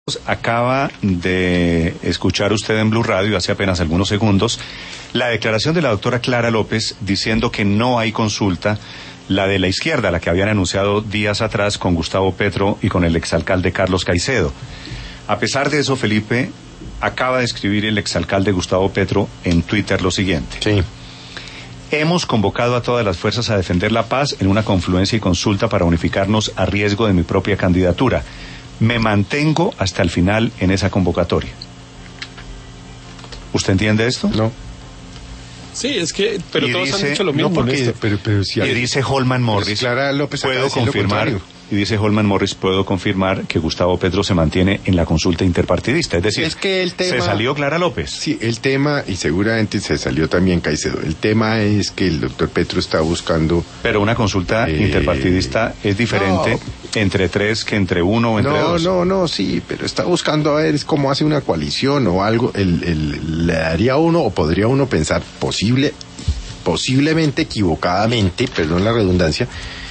Acaba de escuchar usted en Blue Radio hace apenas algunos segundos la declaración de la doctora Clara López diciendo que no hay consulta, la de la izquierda, la que habían anunciado días atrás con Gustavo Petro y con el exalcalde Carlos Caicedo. A pesar de eso, Felipe, acaba de escribir el exalcalde Gustavo Petro en Twitter lo siguiente. Sí. Hemos convocado a todas las fuerzas a defender la paz en una confluencia y consulta para unificarnos a riesgo de mi propia candidatura. Me mantengo hasta el final en esa convocatoria. ¿Usted entiende esto? No. Sí, es que, pero y todos dice, han dicho lo mismo. No, porque, pero si y dice Holman Morris, Clara López puedo confirmar, y dice Holman Morris, puedo confirmar que Gustavo Petro se mantiene en la consulta interpartidista. Es decir, es que el tema, se salió Clara López. Sí, el tema, y seguramente se salió también Caicedo, el tema es que el doctor Petro está buscando... Pero una consulta interpartidista es diferente entre tres que entre uno o entre dos. No, sí, pero está buscando a ver cómo hace una coalición o algo. Le daría uno, o podría uno pensar, posiblemente equivocadamente, perdón la redundancia,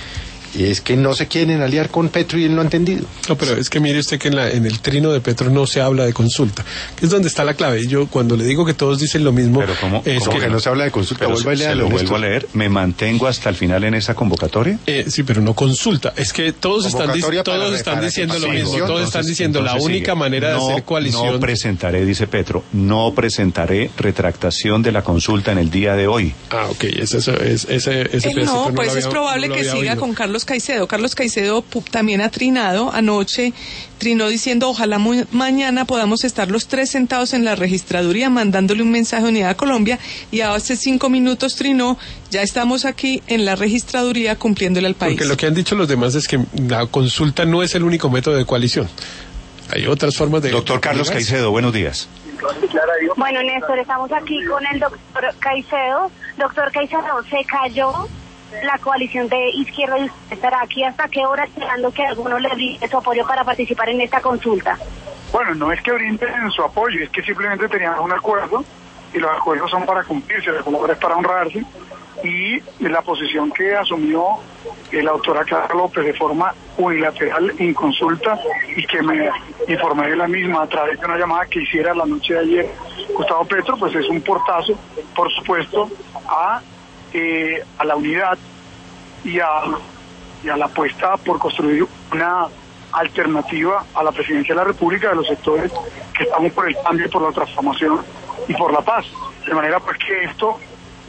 es que no se quieren aliar con Petro y él no ha entendido. No, pero es que mire usted que en el trino de Petro no se habla de consulta, que es donde está la clave. Yo cuando le digo que todos dicen lo mismo... Pero ¿cómo que no se habla de consulta? Vuelvo a leer. ¿Me mantengo hasta el final en esa convocatoria? Sí, pero no consulta. Es que todos están diciendo lo mismo. Todos están diciendo la única manera de hacer coalición... No presentaré, dice Petro, no presentaré retractación de la consulta en el día de hoy. Ah, ok. Ese pedacito no, pues es probable que siga con Carlos Caicedo. Carlos Caicedo también ha trinado anoche, trinó diciendo ojalá mañana podamos estar los tres sentados en la registraduría mandándole un mensaje a Unidad Colombia, y hace 5 minutos trinó, ya estamos aquí en la registraduría cumpliéndole al país. Porque lo que han dicho los demás es que la consulta no es el único método de coalición. Hay otras formas de... Doctor Carlos Caicedo, buenos días. Bueno, Néstor, estamos aquí con el doctor Caicedo. Doctor Caicedo, se cayó la coalición de izquierda y usted estará aquí hasta qué hora esperando que alguno le brinde su apoyo para participar en esta consulta. Bueno, no es que brinden su apoyo, es que simplemente tenían un acuerdo y los acuerdos son para cumplirse, el acuerdo es para honrarse, y la posición que asumió la doctora Clara López de forma unilateral en consulta y que me informé de la misma a través de una llamada que hiciera la noche de ayer Gustavo Petro, pues es un portazo, por supuesto, a la unidad y a la apuesta por construir una alternativa a la presidencia de la República de los sectores que estamos por el cambio y por la transformación y por la paz. De manera pues que esto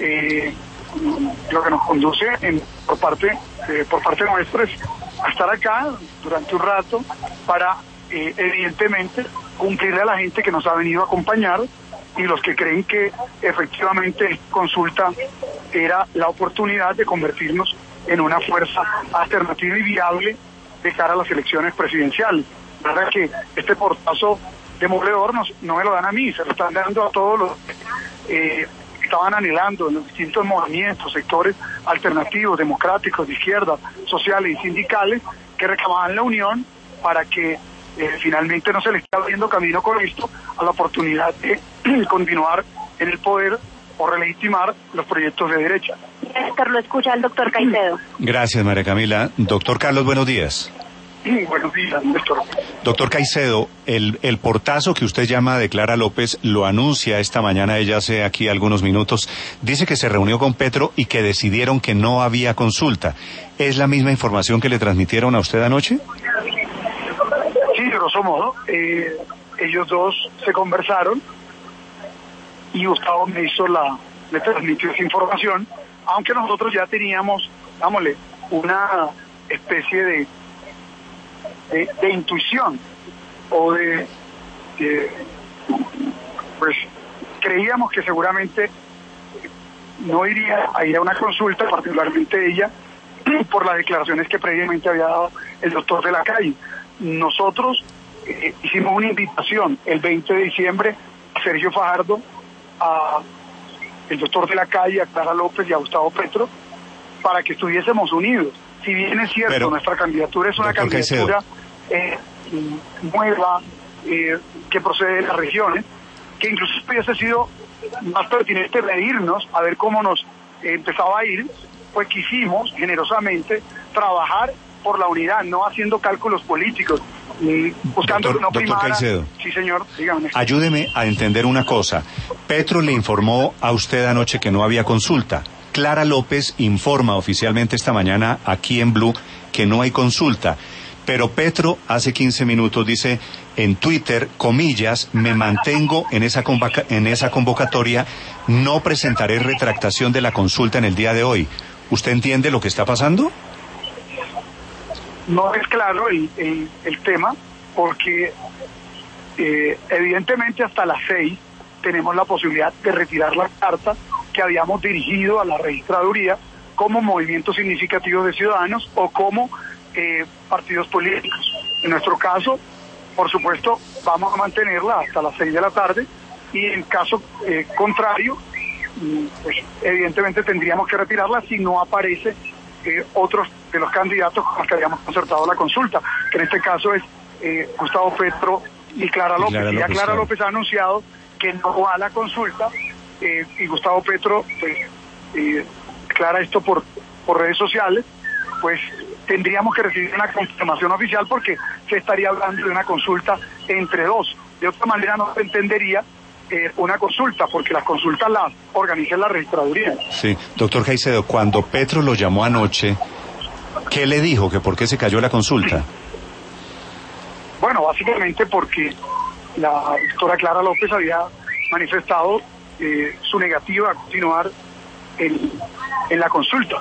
lo que nos conduce por parte nuestra es a estar acá durante un rato para evidentemente cumplirle a la gente que nos ha venido a acompañar y los que creen que efectivamente consulta era la oportunidad de convertirnos en una fuerza alternativa y viable de cara a las elecciones presidenciales. La verdad es que este portazo demoledor no me lo dan a mí, se lo están dando a todos los que estaban anhelando en los distintos movimientos, sectores alternativos, democráticos, de izquierda, sociales y sindicales, que reclamaban la unión para que finalmente no se le está abriendo camino con esto a la oportunidad de continuar en el poder o relegitimar los proyectos de derecha. Néstor, lo escucha el doctor Caicedo. Gracias, María Camila. Doctor Carlos, buenos días. Buenos días, Néstor. Doctor Caicedo, el portazo que usted llama de Clara López lo anuncia esta mañana, ella hace aquí algunos minutos, dice que se reunió con Petro y que decidieron que no había consulta. ¿Es la misma información que le transmitieron a usted anoche? Sí, grosso modo. Ellos dos se conversaron y Gustavo me transmitió esa información, aunque nosotros ya teníamos, una especie de intuición o pues creíamos que seguramente no iría a ir a una consulta, particularmente ella, por las declaraciones que previamente había dado el doctor de la Calle. Nosotros hicimos una invitación el 20 de diciembre a Sergio Fajardo, a el doctor de la Calle, a Clara López y a Gustavo Petro, para que estuviésemos unidos. Si bien es cierto, pero nuestra candidatura es una candidatura nueva, que procede de las regiones, que incluso hubiese sido más pertinente medirnos a ver cómo nos empezaba a ir, pues quisimos generosamente trabajar por la unidad, no haciendo cálculos políticos, buscando no Doctor Caicedo. Sí, señor, dígame. Ayúdeme a entender una cosa. Petro le informó a usted anoche que no había consulta. Clara López informa oficialmente esta mañana aquí en Blue que no hay consulta. Pero Petro hace 15 minutos dice en Twitter, comillas, me mantengo en esa convocatoria, no presentaré retractación de la consulta en el día de hoy. ¿Usted entiende lo que está pasando? No es claro el tema, porque evidentemente hasta las 6 tenemos la posibilidad de retirar la carta que habíamos dirigido a la registraduría como movimientos significativos de ciudadanos o como partidos políticos. En nuestro caso, por supuesto, vamos a mantenerla hasta las 6 de la tarde y en caso contrario, pues evidentemente tendríamos que retirarla si no aparece otros de los candidatos con los que habíamos concertado la consulta, que en este caso es Gustavo Petro y Clara López. Ya Clara López ha anunciado que no va a la consulta y Gustavo Petro pues declara esto por redes sociales, pues tendríamos que recibir una confirmación oficial porque se estaría hablando de una consulta entre dos. De otra manera no se entendería una consulta, porque las consultas las organiza la registraduría. Sí, doctor Caicedo, cuando Petro lo llamó anoche, ¿qué le dijo? ¿Que por qué se cayó la consulta? Bueno, básicamente porque la doctora Clara López había manifestado su negativa a continuar en la consulta.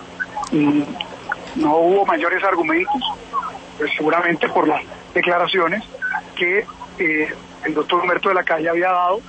No hubo mayores argumentos, pues seguramente por las declaraciones que el doctor Humberto de la Calle había dado,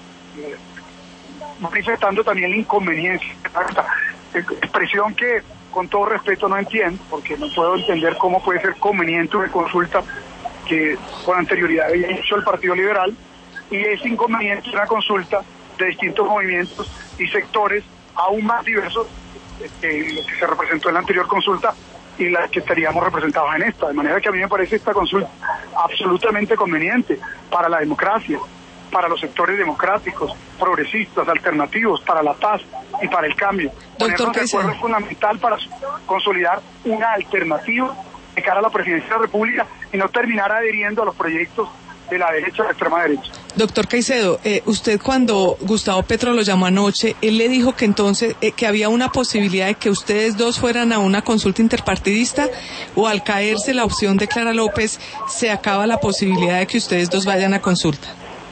manifestando también la inconveniencia, expresión que con todo respeto no entiendo, porque no puedo entender cómo puede ser conveniente una consulta que con anterioridad había hecho el Partido Liberal, y es inconveniente una consulta de distintos movimientos y sectores aún más diversos que lo que se representó en la anterior consulta y la que estaríamos representados en esta, de manera que a mí me parece esta consulta absolutamente conveniente para la democracia, para los sectores democráticos, progresistas, alternativos, para la paz y para el cambio. Ponernos de acuerdo es fundamental para consolidar una alternativa de cara a la presidencia de la República y no terminar adheriendo a los proyectos de la derecha, de la extrema derecha. Doctor Caicedo, usted cuando Gustavo Petro lo llamó anoche, él le dijo que entonces que había una posibilidad de que ustedes dos fueran a una consulta interpartidista, o al caerse la opción de Clara López se acaba la posibilidad de que ustedes dos vayan a consulta.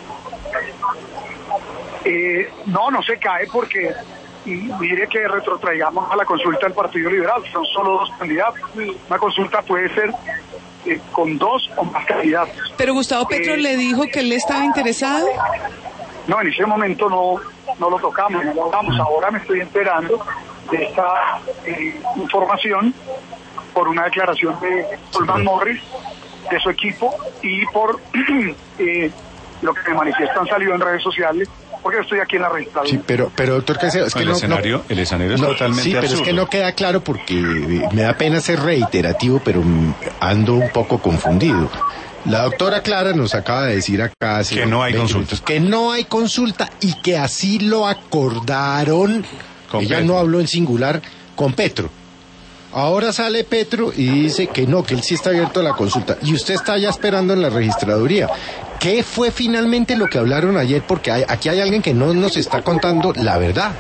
No se cae porque mire que retrotraigamos a la consulta del Partido Liberal, son solo dos candidatos. Una consulta puede ser con dos o más candidatos. Pero Gustavo Petro le dijo que él estaba interesado. No, en ese momento no lo tocamos, no lo hablamos. Ahora me estoy enterando de esta información por una declaración de Solman Morris, de su equipo, y por lo que me manifiestan salió en redes sociales, porque estoy aquí en la registraduría. Sí, pero doctor Caicedo, es que el escenario es totalmente sí, pero absurdo. es que no queda claro porque me da pena ser reiterativo, pero ando un poco confundido. La doctora Clara nos acaba de decir acá que no hay consulta. Que no hay consulta y que así lo acordaron. Ella no habló en singular con Petro. Ahora sale Petro y dice que no, que él sí está abierto a la consulta. Y usted está ya esperando en la registraduría. ¿Qué fue finalmente lo que hablaron ayer? Porque aquí hay alguien que no nos está contando la verdad.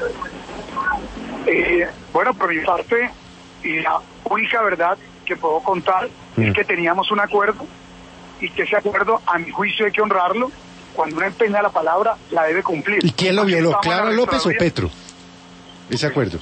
Bueno, por mi parte, y la única verdad que puedo contar es que teníamos un acuerdo, y que ese acuerdo, a mi juicio, hay que honrarlo. Cuando uno empeña la palabra, la debe cumplir. ¿Y quién lo violó, Clara López o Petro? Ese acuerdo.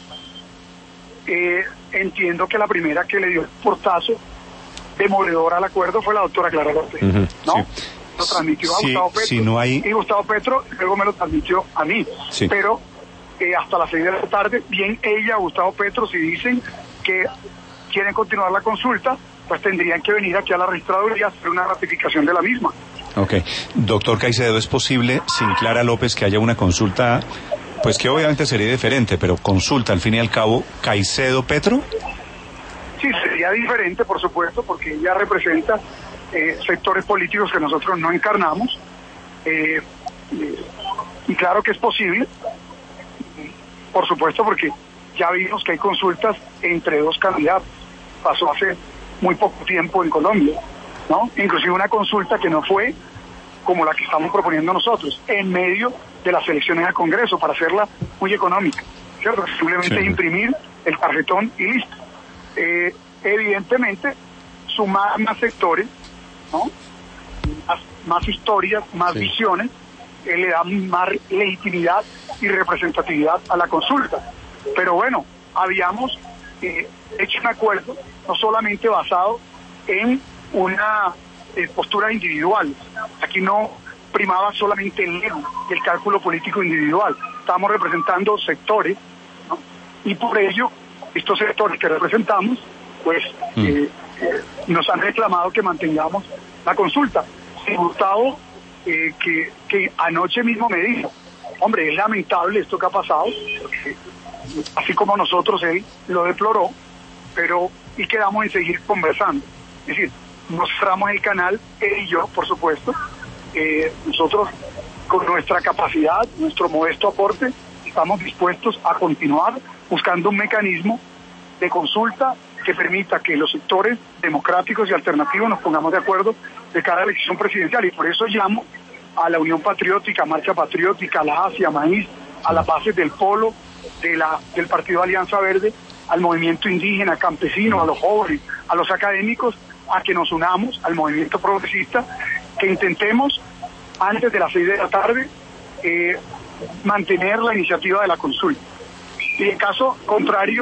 Entiendo que la primera que le dio el portazo demoledor al acuerdo fue la doctora Clara López, ¿no? Sí. Lo transmitió a Gustavo Petro, y Gustavo Petro luego me lo transmitió a mí. Sí. Pero hasta las 6 de la tarde, bien ella, Gustavo Petro, si dicen que quieren continuar la consulta, pues tendrían que venir aquí a la registraduría a hacer una ratificación de la misma. Ok. Doctor Caicedo, ¿es posible sin Clara López que haya una consulta, pues que obviamente sería diferente, pero consulta al fin y al cabo, Caicedo-Petro? Sí, sería diferente, por supuesto, porque ella representa sectores políticos que nosotros no encarnamos, y claro que es posible, por supuesto, porque ya vimos que hay consultas entre dos candidatos. Pasó hace muy poco tiempo en Colombia. ¿no? Inclusive una consulta que no fue como la que estamos proponiendo nosotros, en medio de las elecciones al Congreso, para hacerla muy económica, ¿cierto? Simplemente imprimir el tarjetón y listo. Evidentemente, sumar más sectores, ¿no? Más historias, más visiones, le da más legitimidad y representatividad a la consulta. Pero bueno, habíamos hecho un acuerdo no solamente basado en una postura individual. Aquí no primaba solamente el ego y el cálculo político individual. Estamos representando sectores, ¿no? Y por ello, estos sectores que representamos, pues, nos han reclamado que mantengamos la consulta. Gustavo, que anoche mismo me dijo, hombre, es lamentable esto que ha pasado, porque, así como nosotros, él lo deploró, pero y quedamos en seguir conversando. Es decir, mostramos el canal, él y yo, por supuesto. Nosotros, con nuestra capacidad, nuestro modesto aporte, estamos dispuestos a continuar buscando un mecanismo de consulta que permita que los sectores democráticos y alternativos nos pongamos de acuerdo de cada elección presidencial. Y por eso llamo a la Unión Patriótica, Marcha Patriótica, a la ASIA, Maíz, a las bases del Polo, del Partido Alianza Verde, al movimiento indígena, campesino, a los jóvenes, a los académicos, a que nos unamos al movimiento progresista, que intentemos antes de las 6 de la tarde mantener la iniciativa de la consulta. Y en caso contrario,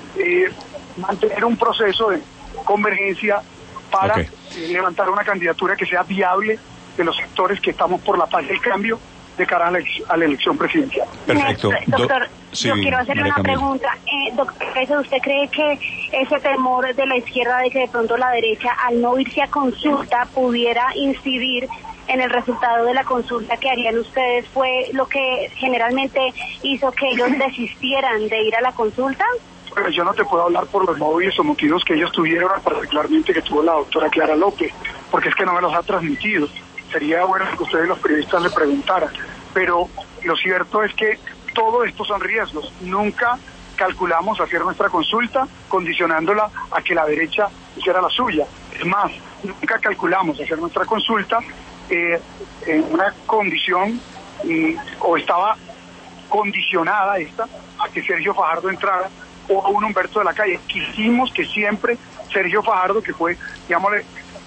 mantener un proceso de convergencia para levantar una candidatura que sea viable de los sectores que estamos por la paz y el cambio de cara a la elección presidencial. Perfecto. Doctor, sí, yo quiero hacerle una pregunta. Doctor, ¿usted cree que ese temor de la izquierda de que de pronto la derecha, al no irse a consulta, pudiera incidir en el resultado de la consulta que harían ustedes, fue lo que generalmente hizo que ellos desistieran de ir a la consulta? Pero yo no te puedo hablar por los móviles o motivos que ellos tuvieron, particularmente que tuvo la doctora Clara López, porque es que no me los ha transmitido. Sería bueno que ustedes los periodistas le preguntaran. Pero lo cierto es que todo esto son riesgos. Nunca calculamos hacer nuestra consulta condicionándola a que la derecha hiciera la suya. Es más, nunca calculamos hacer nuestra consulta en una condición, o estaba condicionada esta, a que Sergio Fajardo entrara o a un Humberto de la Calle. Quisimos que siempre Sergio Fajardo, que fue, digámosle,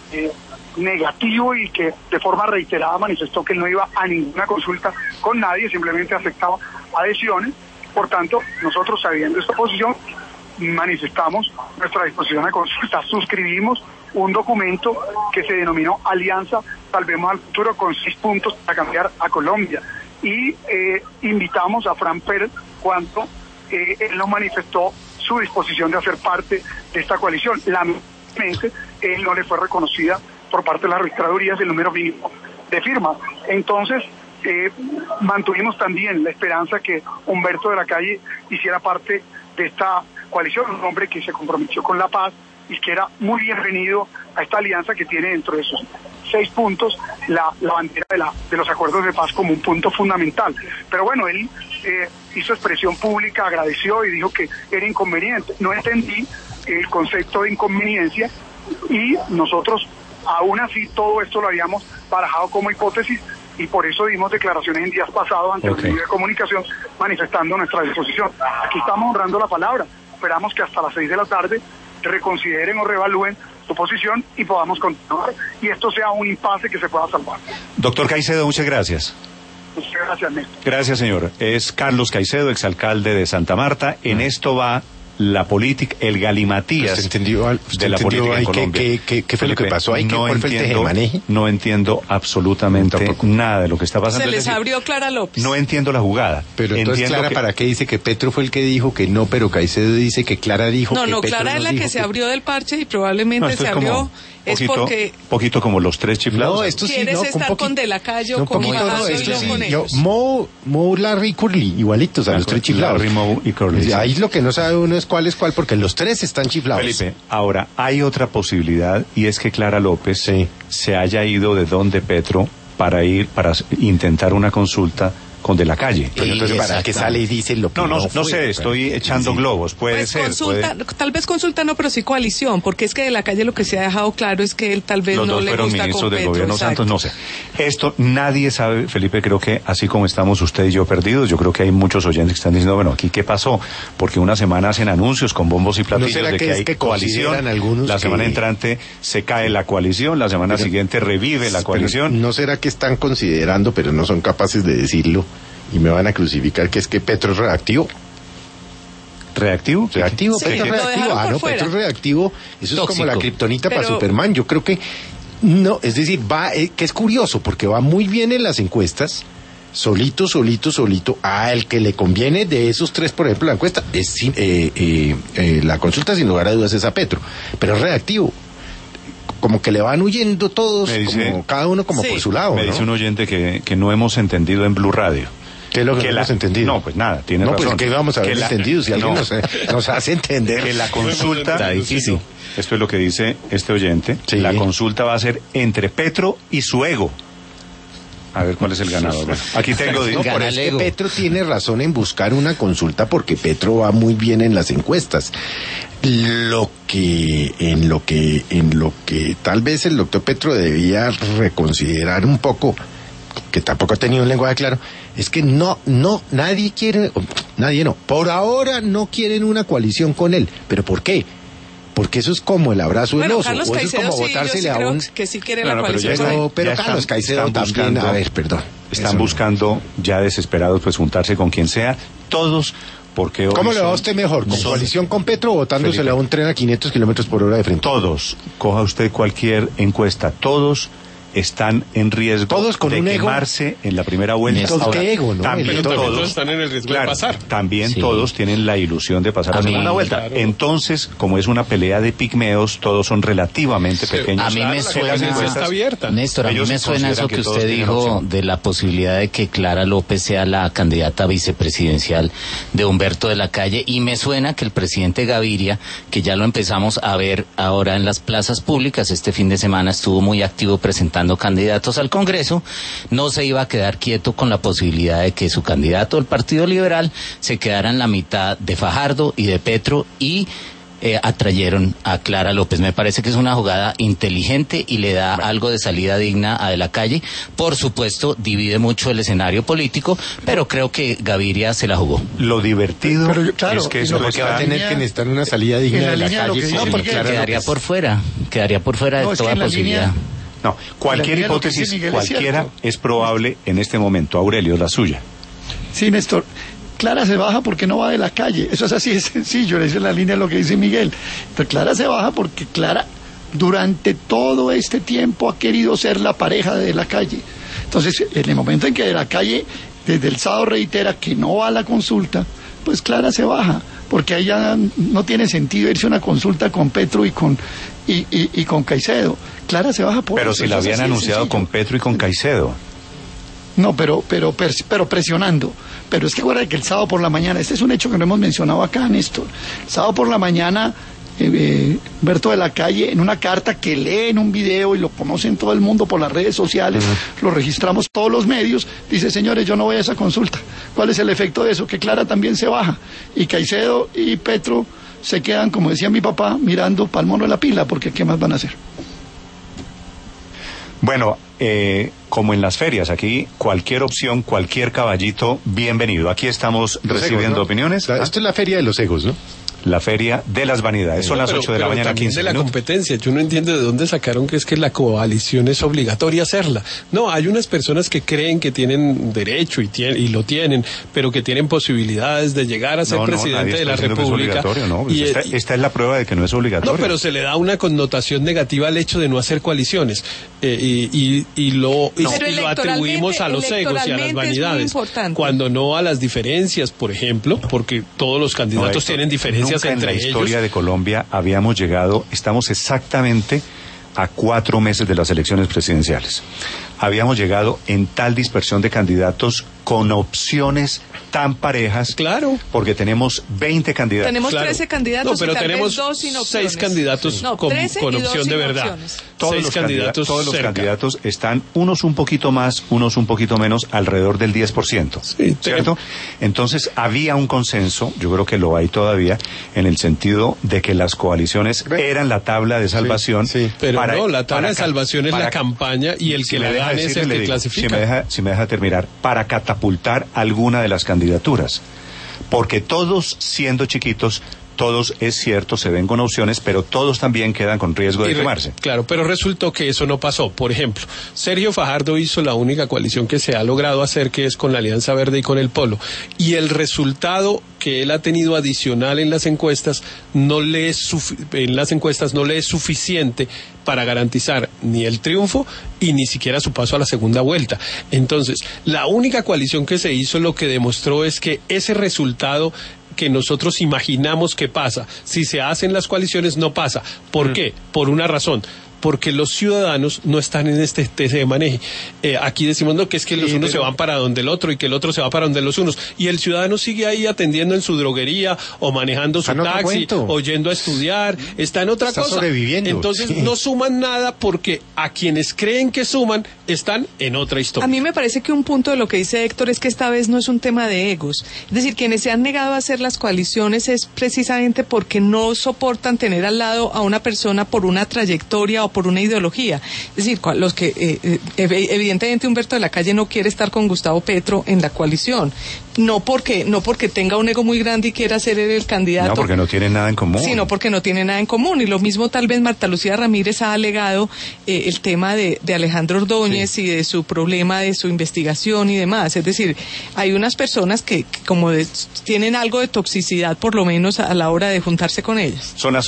negativo y que de forma reiterada manifestó que no iba a ninguna consulta con nadie, simplemente aceptaba adhesiones. Por tanto, nosotros, sabiendo esta posición, manifestamos nuestra disposición a consulta. Suscribimos un documento que se denominó Alianza Salvemos al Futuro, con 6 puntos para cambiar a Colombia. Y invitamos a Fran Pérez cuando él nos manifestó su disposición de hacer parte de esta coalición. Lamentablemente, él no le fue reconocida por parte de las registradurías el número mínimo de firmas. Entonces, mantuvimos también la esperanza que Humberto de la Calle hiciera parte de esta coalición, un hombre que se comprometió con la paz y que era muy bienvenido a esta alianza que tiene dentro de esos 6 puntos la bandera de los acuerdos de paz como un punto fundamental. Pero bueno, él hizo expresión pública, agradeció y dijo que era inconveniente. No entendí el concepto de inconveniencia y nosotros, aún así, todo esto lo habíamos barajado como hipótesis y por eso dimos declaraciones en días pasados ante los medios de comunicación manifestando nuestra disposición. Aquí estamos honrando la palabra. Esperamos que hasta las 6 de la tarde reconsideren o reevalúen su posición y podamos continuar y esto sea un impasse que se pueda salvar. Doctor Caicedo, muchas gracias. Muchas gracias, Néstor. Gracias, señor. Es Carlos Caicedo, exalcalde de Santa Marta. En esto va la política, el galimatías de la política en Colombia. ¿Qué fue lo que pasó ahí? ¿Cuál fue el tejemaneje? No entiendo absolutamente nada de lo que está pasando. Se les abrió Clara López. No entiendo la jugada. Pero entonces Clara, ¿para qué dice que Petro fue el que dijo que no, pero Caicedo dice que Clara dijo que No, Petro Clara es la que se abrió del parche y probablemente se abrió porque... Poquito como los 3 chiflados. No, esto sí, ¿Quieres estar con De la Calle o con Fajardo y yo con ellos? Mo, Larry y Curly, igualitos a los 3 chiflados. Larry, Mo y Curly. Ahí lo que no sabe uno es cuál, porque los 3 están chiflados. Felipe, ahora, hay otra posibilidad y es que Clara López se haya ido de donde Petro para intentar una consulta con De la Calle. Pero entonces, ¿para qué sale y dice lo que no sé, estoy echando globos, puede pues ser. Tal vez consulta no, pero sí coalición, porque es que De la Calle lo que se ha dejado claro es que él tal vez no le gusta con Petro. Los dos fueron ministros del gobierno Santos, no sé. Esto nadie sabe, Felipe, creo que así como estamos usted y yo perdidos, yo creo que hay muchos oyentes que están diciendo, bueno, ¿aquí qué pasó? Porque una semana hacen anuncios con bombos y platillos de que hay coalición, la semana entrante se cae la coalición, la semana siguiente revive la coalición. ¿No será que están considerando, pero no son capaces de decirlo, y me van a crucificar, que es que Petro es reactivo? ¿Reactivo? ¿Reactivo? Sí, Petro es reactivo. Petro es reactivo. Eso es como la kriptonita para Superman. Yo creo que no, es decir, que es curioso, porque va muy bien en las encuestas, solito, al que le conviene de esos tres, por ejemplo, la encuesta, es la consulta sin lugar a dudas es a Petro, pero es reactivo. Como que le van huyendo todos, como cada uno como por su lado. Me dice un oyente que no hemos entendido en Blue Radio. ¿Qué es lo que no hemos entendido? No, pues nada, tiene razón. No, pues que vamos a haber entendido, si alguien nos hace entender. Que la consulta... Está difícil. Esto es lo que dice este oyente. Sí. La consulta va a ser entre Petro y su ego. A ver cuál es el ganador. Bueno, aquí tengo... pero es que Petro tiene razón en buscar una consulta porque Petro va muy bien en las encuestas. En lo que tal vez el doctor Petro debía reconsiderar un poco, que tampoco ha tenido un lenguaje claro, es que por ahora no quieren una coalición con él. ¿Pero por qué? Porque eso es como el abrazo del oso, Carlos o eso Caicedo, es como botársele a un... que sí quiere la coalición. Pero Carlos Caicedo también, a ver, perdón. Están buscando, ya desesperados, pues juntarse con quien sea, todos, porque... ¿Cómo le va a usted mejor? ¿Con coalición con Petro o botándosele a un tren a 500 kilómetros por hora de frente? Todos, coja usted cualquier encuesta, todos están en riesgo de quemarse en la primera vuelta. ¿Qué ego, no? También todos están en el riesgo de pasar. También todos tienen la ilusión de pasar a la segunda vuelta. Claro. Entonces, como es una pelea de pigmeos, todos son relativamente pequeños. A mí me suena, está abierta. Néstor, a mí me suena eso que usted dijo de la posibilidad de que Clara López sea la candidata vicepresidencial de Humberto de la Calle, y me suena que el presidente Gaviria, que ya lo empezamos a ver ahora en las plazas públicas, este fin de semana estuvo muy activo presentando candidatos al Congreso, no se iba a quedar quieto con la posibilidad de que su candidato del Partido Liberal se quedara en la mitad de Fajardo y de Petro, y atrayeron a Clara López. Me parece que es una jugada inteligente y le da algo de salida digna a De la Calle. Por supuesto, divide mucho el escenario político, pero creo que Gaviria se la jugó. Lo divertido es que eso que va a tener que necesitar una salida digna de La Calle. No, porque quedaría por fuera de toda posibilidad. No, cualquier hipótesis, cualquiera es probable en este momento. Aurelio, la suya. Sí, Néstor. Clara se baja porque no va De la Calle. Eso es así de sencillo, esa es la línea de lo que dice Miguel. Pero Clara se baja porque Clara durante todo este tiempo ha querido ser la pareja de la Calle. Entonces, en el momento en que De la Calle desde el sábado reitera que no va a la consulta, pues Clara se baja, porque ahí ya no tiene sentido irse a una consulta con Petro y con Caicedo. Clara se baja por Pero eso, si la habían anunciado con Petro y con Caicedo. No, pero presionando. Pero es que acuérdate que el sábado por la mañana, este es un hecho que no hemos mencionado acá, Néstor. El sábado por la mañana, Humberto de la Calle, en una carta que lee en un video y lo conocen todo el mundo por las redes sociales, lo registramos todos los medios, dice: señores, yo no voy a esa consulta. ¿Cuál es el efecto de eso? Que Clara también se baja. Y Caicedo y Petro se quedan, como decía mi papá, mirando pa'l mono de la pila, porque ¿qué más van a hacer? Bueno, como en las ferias, aquí cualquier opción, cualquier caballito, bienvenido. Aquí estamos recibiendo opiniones. Esto es la feria de los egos, ¿no? La feria de las vanidades. Son las 8 de la mañana, 15 de la minutos. competencia. Yo no entiendo de dónde sacaron que es que la coalición es obligatoria hacerla. No, hay unas personas que creen que tienen derecho y lo tienen, pero que tienen posibilidades de llegar a ser presidente de la República. Esta es la prueba de que no es obligatorio. No, pero se le da una connotación negativa al hecho de no hacer coaliciones y lo atribuimos a los egos y a las vanidades, cuando no a las diferencias, por ejemplo, porque todos los candidatos tienen diferencias. Nunca en la historia de Colombia habíamos llegado, estamos exactamente a 4 meses de las elecciones presidenciales. Habíamos llegado en tal dispersión de candidatos con opciones tan parejas. Claro. Porque tenemos 20 candidatos. Tenemos 13 candidatos, no, pero y tenemos 2 sin opciones. 6 candidatos con opción de verdad. Todos los candidatos están unos un poquito más, unos un poquito menos, alrededor del 10%. Sí, ¿cierto? Entonces había un consenso, yo creo que lo hay todavía, en el sentido de que las coaliciones eran la tabla de salvación. Sí. Pero no, la tabla de salvación es la campaña y el que la gane es el que clasifica. Si me deja terminar, para catapultar alguna de las candidaturas. Porque todos, siendo chiquitos, todos, es cierto, se ven con opciones, pero todos también quedan con riesgo de quemarse. Claro, pero resultó que eso no pasó. Por ejemplo, Sergio Fajardo hizo la única coalición que se ha logrado hacer, que es con la Alianza Verde y con el Polo. Y el resultado que él ha tenido adicional en las encuestas no le es suficiente para garantizar ni el triunfo y ni siquiera su paso a la segunda vuelta. Entonces, la única coalición que se hizo lo que demostró es que ese resultado que nosotros imaginamos que pasa, si se hacen las coaliciones no pasa. ¿Por qué? Por una razón. Porque los ciudadanos no están en este de maneje. Aquí decimos no, que es que los unos se van para donde el otro y que el otro se va para donde los unos. Y el ciudadano sigue ahí atendiendo en su droguería o manejando su taxi o yendo a estudiar. Está en otra cosa. Sobreviviendo. Entonces no suman nada porque a quienes creen que suman están en otra historia. A mí me parece que un punto de lo que dice Héctor es que esta vez no es un tema de egos. Es decir, quienes se han negado a hacer las coaliciones es precisamente porque no soportan tener al lado a una persona por una trayectoria o por una ideología. Es decir, los que evidentemente Humberto de la Calle no quiere estar con Gustavo Petro en la coalición, no porque tenga un ego muy grande y quiera ser él el candidato. No, porque no tienen nada en común. Sino porque no tiene nada en común. Y lo mismo tal vez Marta Lucía Ramírez ha alegado el tema de Alejandro Ordóñez y de su problema de su investigación y demás. Es decir, hay unas personas que como tienen algo de toxicidad por lo menos a la hora de juntarse con ellas. Son las